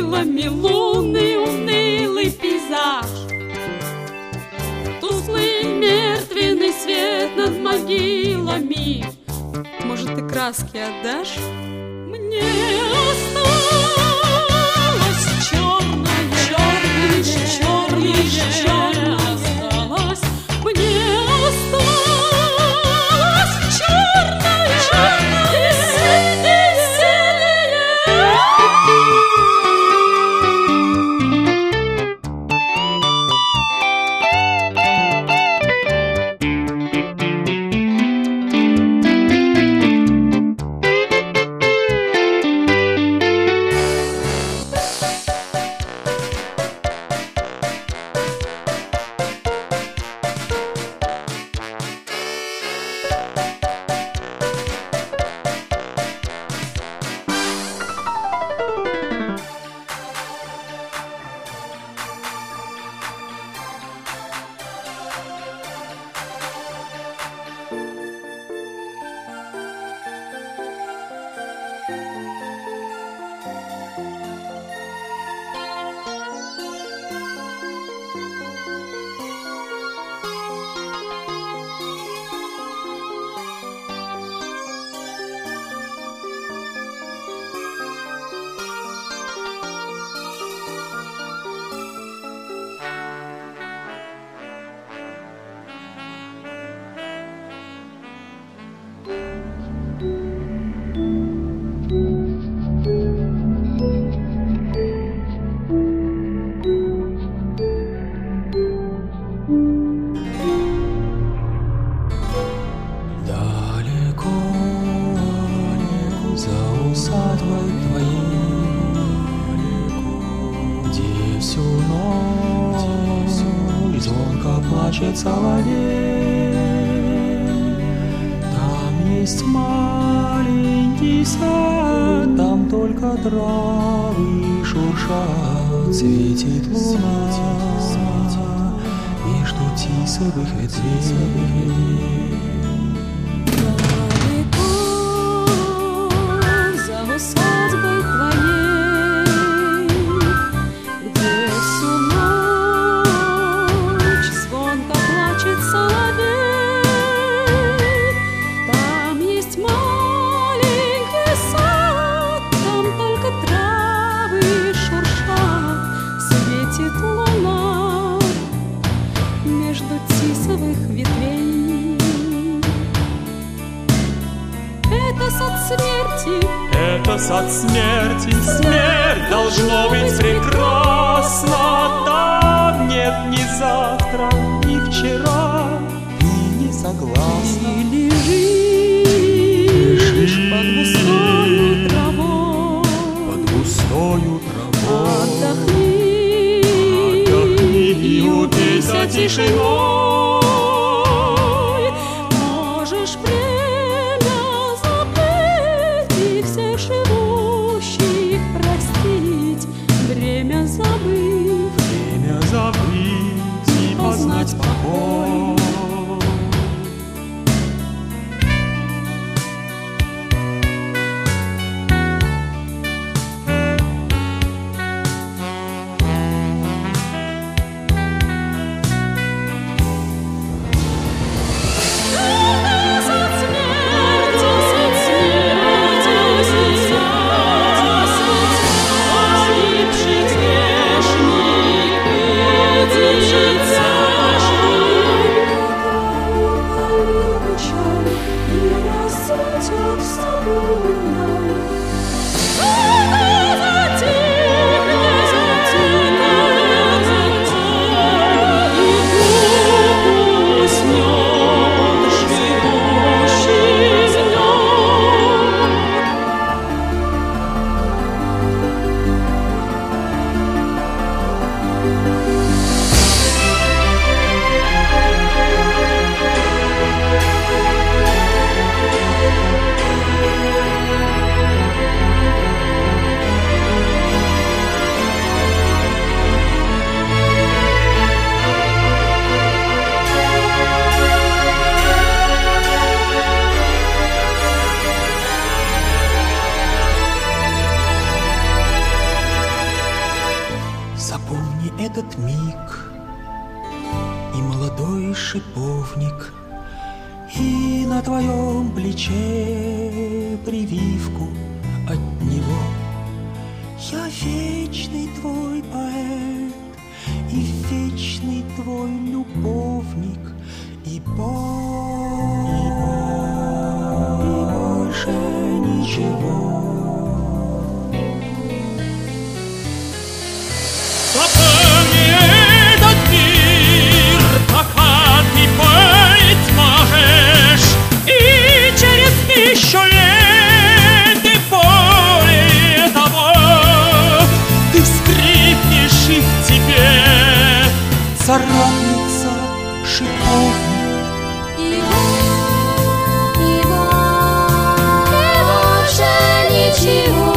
могилами лунный унылый пейзаж. Тусклый мертвенный свет над могилами. Может, ты краски отдашь? Мне осталось черное, лишь черное осталось. Мне осталось черное и синее. Плачет соловей. Там есть маленький сад, там только травы шуршат, светит луна между тисовых ветвей. Это сад смерти, смерть должно быть прекрасна. Там нет ни завтра, ни вчера, и не согласна. Ты лежишь под густою травой, отдохни и упейся тишиной. Можешь время забыть и всех живущих простить, время забыть и познать покой. Вспомни этот миг и молодой шиповник, и на твоем плече прививку от него. Я вечный твой поэт и вечный твой любовник, и больше ничего. Запомни этот мир, пока ты быть можешь, и через 1000 лет и более того ты скрипнешь, и в тебе царапнется шиповник. И больше ничего.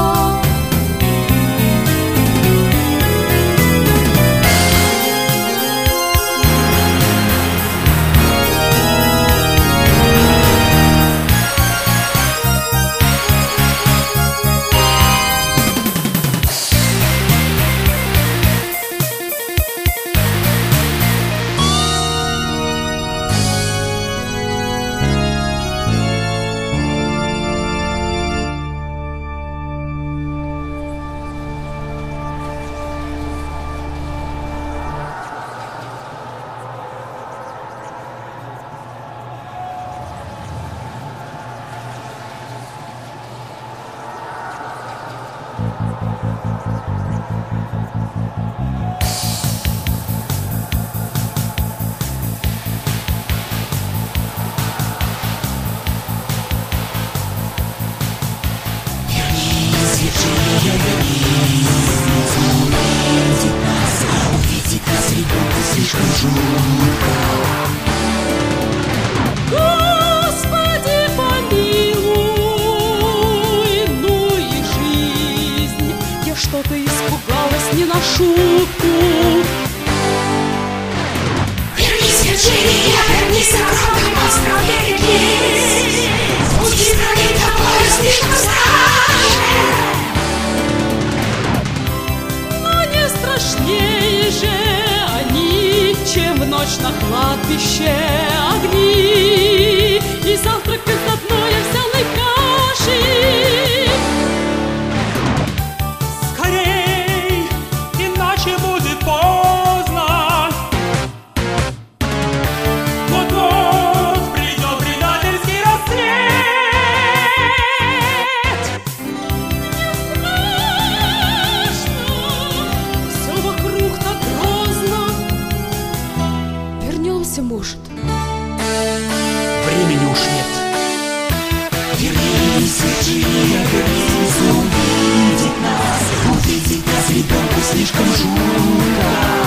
Господи, помилуй, ну и жизнь. Я что-то испугалась не на шутку. Вернись, Вирджиния, вернись, огромный остров, берегись. Путь избранный тобою слишком страшен. Но не страшнее же они, чем в ночь на кладбище огни и завтрак из одной овсяной каши. Скорей, иначе будет поздно. Вот-вот придет предательский рассвет. Не страшно, все вокруг так грозно. Вернемся, может. Времени уж нет. Вернись, Вирджиния, вернись, увидеть нас, ребенку слишком жутко.